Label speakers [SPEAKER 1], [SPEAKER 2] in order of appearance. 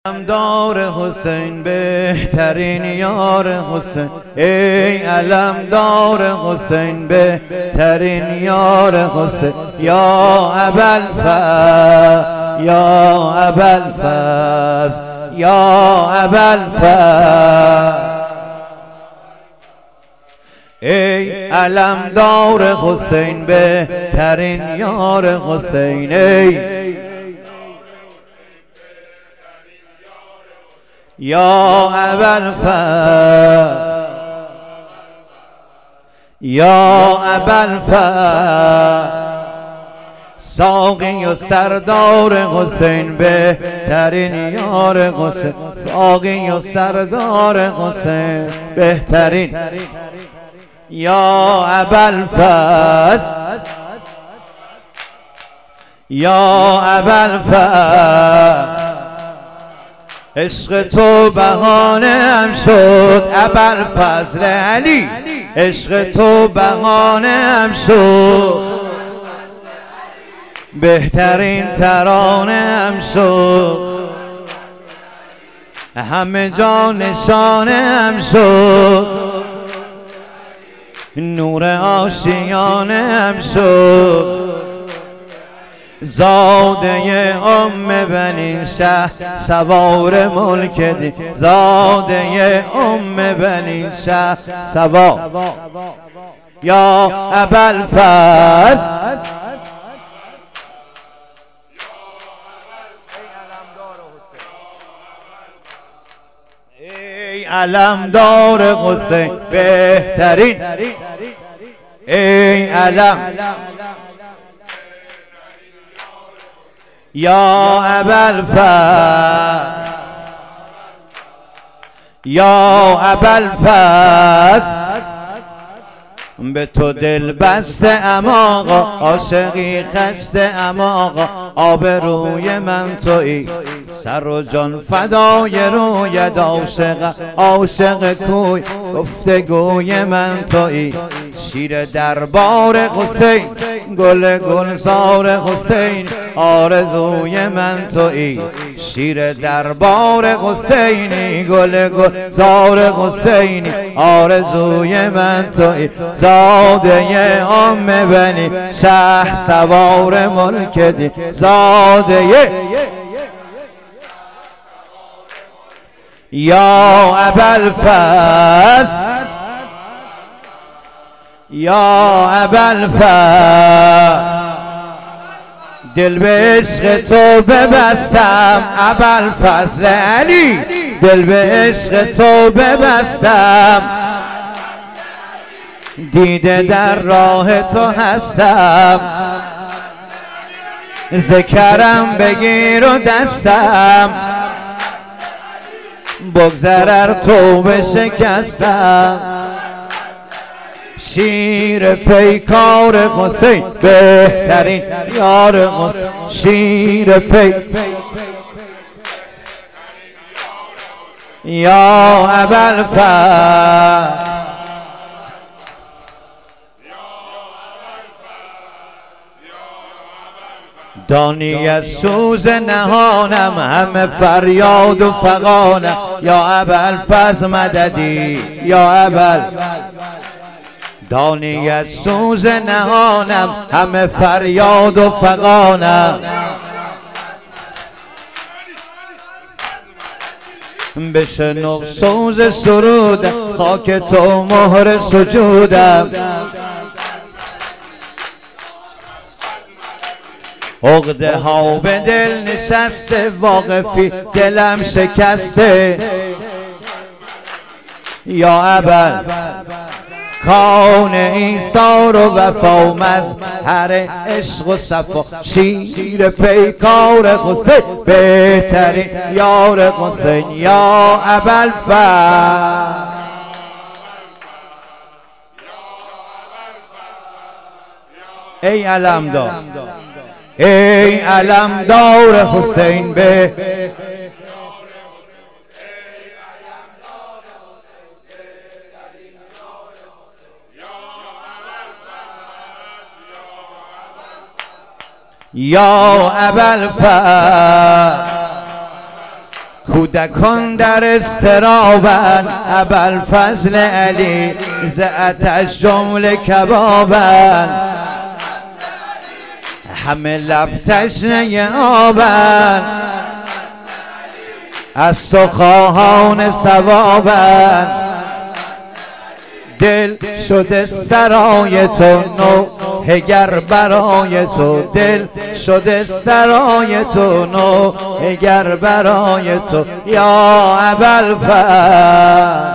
[SPEAKER 1] علمدار حسین بهترین یار حسین، ای علمدار حسین بهترین یار حسین، یا ابوالفضل یا ابوالفضل یا ابوالفضل، ای علمدار حسین بهترین یار حسین، ای یا ابوالفضل یا ابوالفضل، ساقی و سردار حسین بهترین یار حسین، ساقی و سردار حسین بهترین، یا ابوالفضل یا ابوالفضل، عشق تو بهانه ام شد ابوالفضل علی، عشق تو بهانه ام شد، بهترین ترانه ام شد، همه جا نشانه ام شد، نور آشیانه ام شد، زاده ام بنی شه سوار ملک دی، زاده ام بنی شه سوار، یا ابوالفضل ای علمدار حسین بهترین، ای علم یا ابوالفضل یا ابوالفضل، به تو دل بسته ام آقا، عاشقی خسته ام آقا، آبروی من تویی، سر و جان فدای رویت، عاشق عاشق کوی، گفتگوی من تویی، شیر دربار حسین، گل گلزار حسین، آرزوی من تویی، شیر دربار حسینی، گل گلزار حسینی، آرزوی من تویی، زاده ام بنی شه سوار ملک دی، زاده یا ابوالفضل یا ابوالفضل، دل به عشق تو ببستم ابوالفضل علی، دل به عشق تو ببستم، دیده در راه تو هستم، ذکرم بگیر و دستم، بگذر تو به شکستم، شیر پیکار حسین بهترین یار حسین، شیر یا ابوالفضل دانی از سوز نهانم، همه فریاد و فغانم، یا ابوالفضل مددی یا ابوالفضل، دانی از سوز نهانم، همه فریاد و فغانم، بشنو سوز سرودم، خاک تو مهر سجودم، عقده ها به دل نشسته، واقفی دلم شکسته، یا ابوالفضل کان ایثار و وفا و مظهر عشق و صفا، شیر پیکار حسین بهترین یار حسین، یا ابوالفضل ای علمدار، ای علمدار حسین به یا ابوالفضل کودکان در اضطرابن، ابوالفضل علی ز آتش جمله کبابن، همه لب تشنه آبن، از تو خواهان ثوابن. دل شده سرای تو نوحه گر برای تو، دل شده سرای تو نوحه گر برای تو یا ابوالفضل.